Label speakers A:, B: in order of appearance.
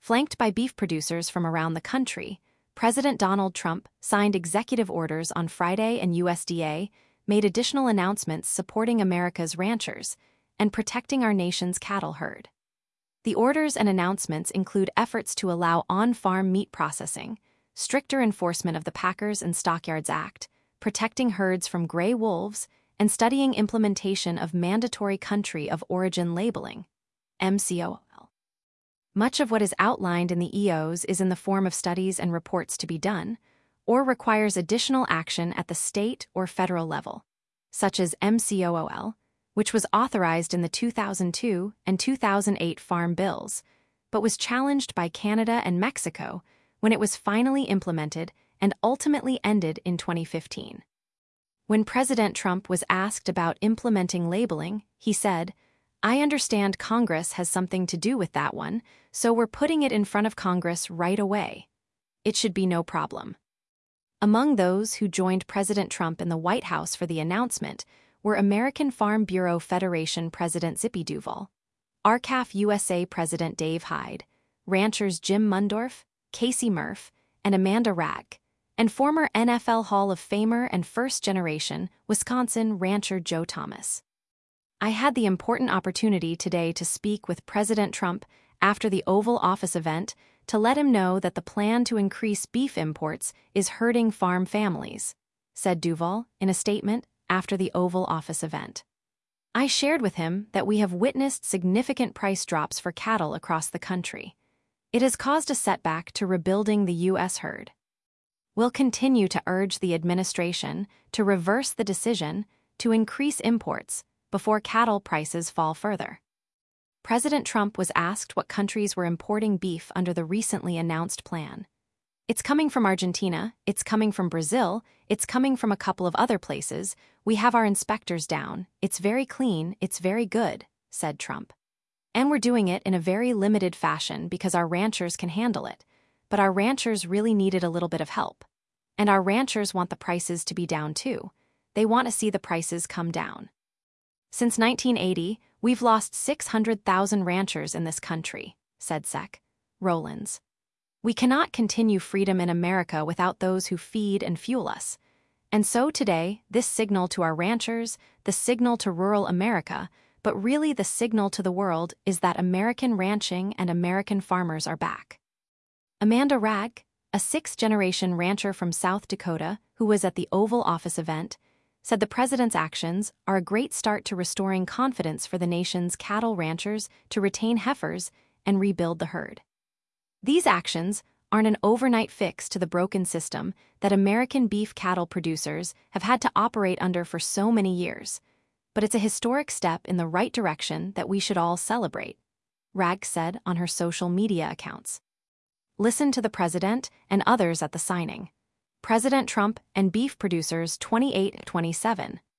A: Flanked by beef producers from around the country, President Donald Trump signed executive orders on Friday, and USDA made additional announcements supporting America's ranchers and protecting our nation's cattle herd. The orders and announcements include efforts to allow on-farm meat processing, stricter enforcement of the Packers and Stockyards Act, protecting herds from gray wolves, and studying implementation of mandatory country of origin labeling, MCOL. Much of what is outlined in the EOs is in the form of studies and reports to be done, or requires additional action at the state or federal level, such as MCOOL, which was authorized in the 2002 and 2008 Farm Bills, but was challenged by Canada and Mexico when it was finally implemented and ultimately ended in 2015. When President Trump was asked about implementing labeling, he said, "I understand Congress has something to do with that one, so we're putting it in front of Congress right away. It should be no problem." Among those who joined President Trump in the White House for the announcement were American Farm Bureau Federation President Zippy Duval, RCAF USA President Dave Hyde, ranchers Jim Mundorf, Casey Murph, and Amanda Ragg, and former NFL Hall of Famer and first-generation Wisconsin rancher Joe Thomas. I had the important opportunity today to speak with President Trump after the Oval Office event to let him know that the plan to increase beef imports is hurting farm families, said Duval in a statement after the Oval Office event. I shared with him that we have witnessed significant price drops for cattle across the country. It has caused a setback to rebuilding the U.S. herd. We'll continue to urge the administration to reverse the decision to increase imports before cattle prices fall further. President Trump was asked what countries were importing beef under the recently announced plan. "It's coming from Argentina, it's coming from Brazil, it's coming from a couple of other places. We have our inspectors down. It's very clean, it's very good," said Trump. "And we're doing it in a very limited fashion because our ranchers can handle it. But our ranchers really needed a little bit of help. And our ranchers want the prices to be down too. They want to see the prices come down. Since 1980, we've lost 600,000 ranchers in this country," said Sec. Rollins. "We cannot continue freedom in America without those who feed and fuel us. And so today, this signal to our ranchers, the signal to rural America, but really the signal to the world is that American ranching and American farmers are back." Amanda Ragg, a sixth-generation rancher from South Dakota who was at the Oval Office event, said the president's actions are a great start to restoring confidence for the nation's cattle ranchers to retain heifers and rebuild the herd. These actions aren't an overnight fix to the broken system that American beef cattle producers have had to operate under for so many years, but it's a historic step in the right direction that we should all celebrate, Ragg said on her social media accounts. Listen to the president and others at the signing. President Trump and beef producers 28-27.